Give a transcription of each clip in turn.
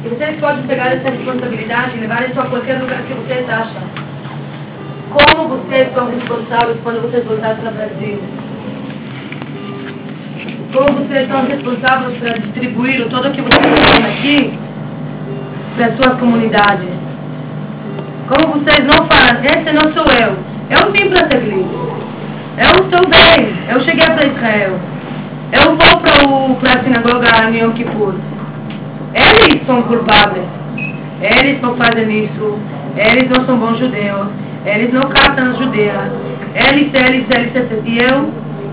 E vocês podem pegar essa responsabilidade e levar isso a qualquer lugar que vocês acham. Como vocês são responsáveis quando vocês voltarem para o Brasil? Como vocês são responsáveis para distribuir todo o que vocês têm aqui para as suas comunidades? Como vocês não falam, esse não sou eu. Eu vim para Taglit. Eu estou bem. Eu cheguei para Israel. Eu vou para a sinagoga em Yom Kippur. Eles são culpáveis. Eles não fazem isso. Eles não são bons judeus. Eles não casam as judeias. Eles. E eu?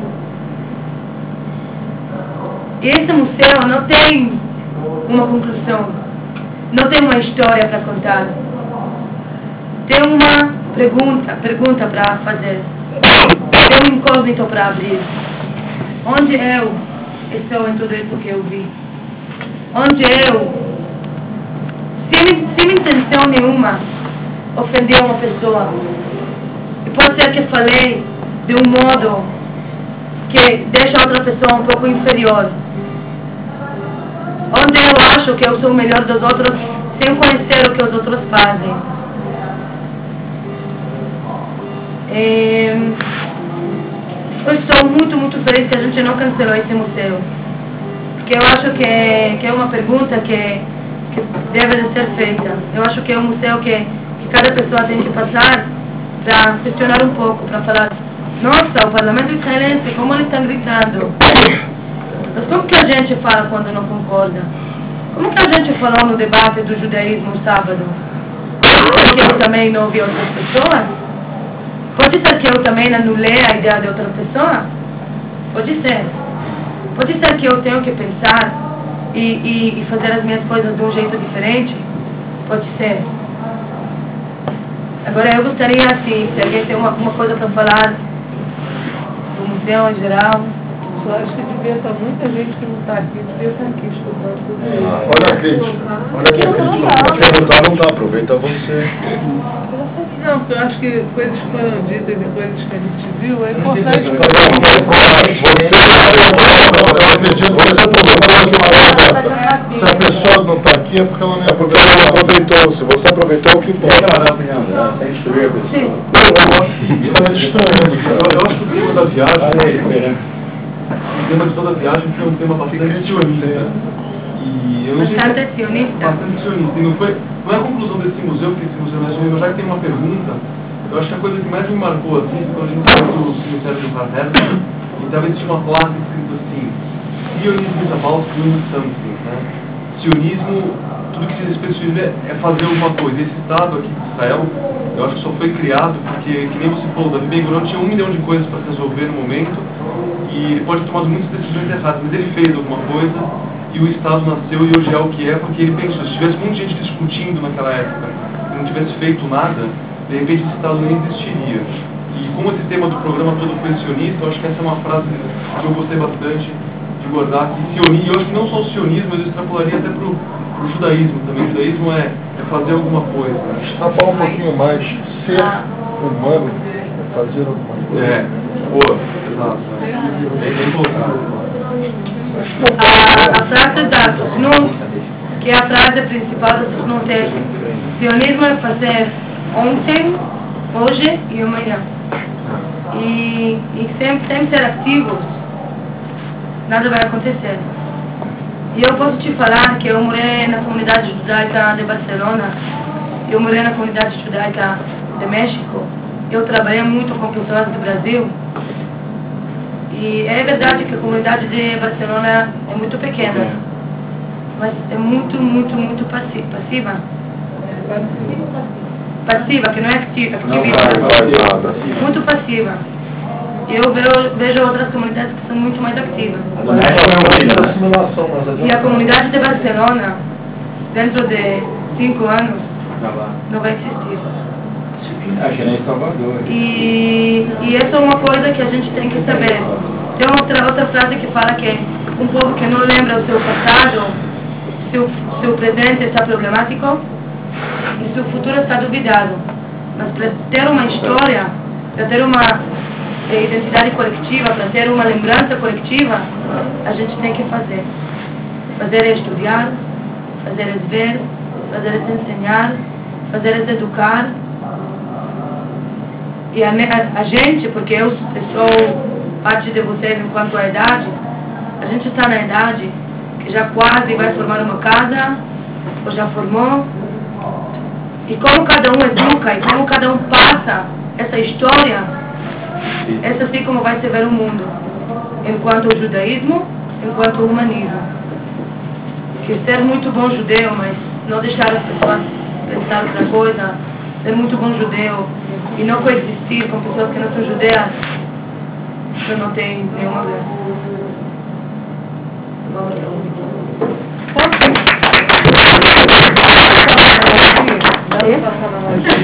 Esse museu não tem uma conclusão. Não tem uma história para contar. Tem uma pergunta para fazer. Tem um incógnito para abrir. Onde eu estou em tudo isso que eu vi? Onde eu, sem intenção nenhuma, ofendi uma pessoa. E pode ser que falei de um modo que deixa a outra pessoa um pouco inferior. Onde eu acho que eu sou o melhor dos outros, sem conhecer o que os outros fazem. Eu estou muito feliz que a gente não cancelou esse museu. Porque eu acho que é uma pergunta que deve ser feita. Eu acho que é um museu que cada pessoa tem que passar para questionar um pouco, para falar, nossa, o parlamento israelense, como eles estão gritando. Mas como que a gente fala quando não concorda? Como que a gente falou no debate do judaísmo sábado? Pode ser que eu também não ouvi outras pessoas? Pode ser que eu também anulei a ideia de outra pessoa? Pode ser. Pode ser que eu tenho que pensar e fazer as minhas coisas de um jeito diferente? Pode ser. Agora eu gostaria, assim, se alguém tem alguma coisa para falar do museu em geral. Eu acho que devia estar muita gente que não está aqui, devia estar aqui estudando tudo isso. Olha a crítica. Olha que a crítica. Perguntar não dá, aproveita você. Não, porque eu acho que coisas que foram ditas e coisas que a gente viu é importante. Se a pessoa não está aqui é porque ela não aproveitou. Se você aproveitou, o que importa? Sem destruir a pessoa. Eu acho que o tema da viagem, o tema de toda a viagem foi um tema bastante sionista. E eu não sei Bastante sionista? Bastante sionista. E não é a conclusão desse museu, porque esse museu é sionista, já que tem uma pergunta. Eu acho que a coisa que mais me marcou assim foi quando a gente saiu do cemitério do Harherzog, e talvez tinha uma placa escrito assim: Sionism is about doing something, né? Sionismo, tudo que diz respeito ao sionismo é fazer alguma coisa. Esse Estado aqui de Israel, eu acho que só foi criado porque, que nem você falou, Davi Ben-Gurion tinha 1 milhão de coisas para resolver no momento, e ele pode ter tomado muitas decisões erradas, mas ele fez alguma coisa, e o Estado nasceu e hoje é o que é, porque ele pensou, se tivesse muita gente discutindo naquela época, e não tivesse feito nada, de repente esse Estado nem existiria. E como esse tema do programa todo foi sionista, eu acho que essa é uma frase que eu gostei bastante de guardar, que sionismo, eu acho que não só o sionismo, mas eu extrapolaria até para o judaísmo também. O judaísmo é fazer alguma coisa. Extrapolar um pouquinho mais, ser humano é fazer alguma coisa. Boa, exato. Bem colocado. A frase da Sosnut, que é a frase principal da Sosnut, é: sionismo é fazer ontem, hoje e amanhã. E sem ser ativos, nada vai acontecer. E eu posso te falar que eu morei na comunidade judaica de Barcelona, eu morei na comunidade judaica de México, eu trabalhei muito com pessoas do Brasil. E é verdade que a comunidade de Barcelona é muito pequena, mas é muito passiva. Passiva, que não é ativa. Muito passiva. E eu vejo outras comunidades que são muito mais ativas. E a comunidade de Barcelona, dentro de 5 anos, não vai existir. Acho que é em Salvador. E essa é uma coisa que a gente tem que saber. Tem outra frase que fala que um povo que não lembra o seu passado, seu presente está problemático e seu futuro está duvidado. Mas para ter uma história, para ter uma identidade coletiva, para ter uma lembrança coletiva, a gente tem que fazer. Fazer é estudar, fazer-lhes ver, fazer-lhes ensinar, fazer-lhes educar. E a gente, porque eu sou parte de vocês enquanto a idade, a gente está na idade que já quase vai formar uma casa, ou já formou, e como cada um educa, e como cada um passa essa história, essa assim como vai se ver o mundo, enquanto o judaísmo, enquanto o humanismo. Que ser muito bom judeu, mas não deixar as pessoas pensar outra coisa, ser muito bom judeu, e não coexistir com pessoas que não são judeas, isso não tem nenhuma graça. Vamos lá. Dá pra passar na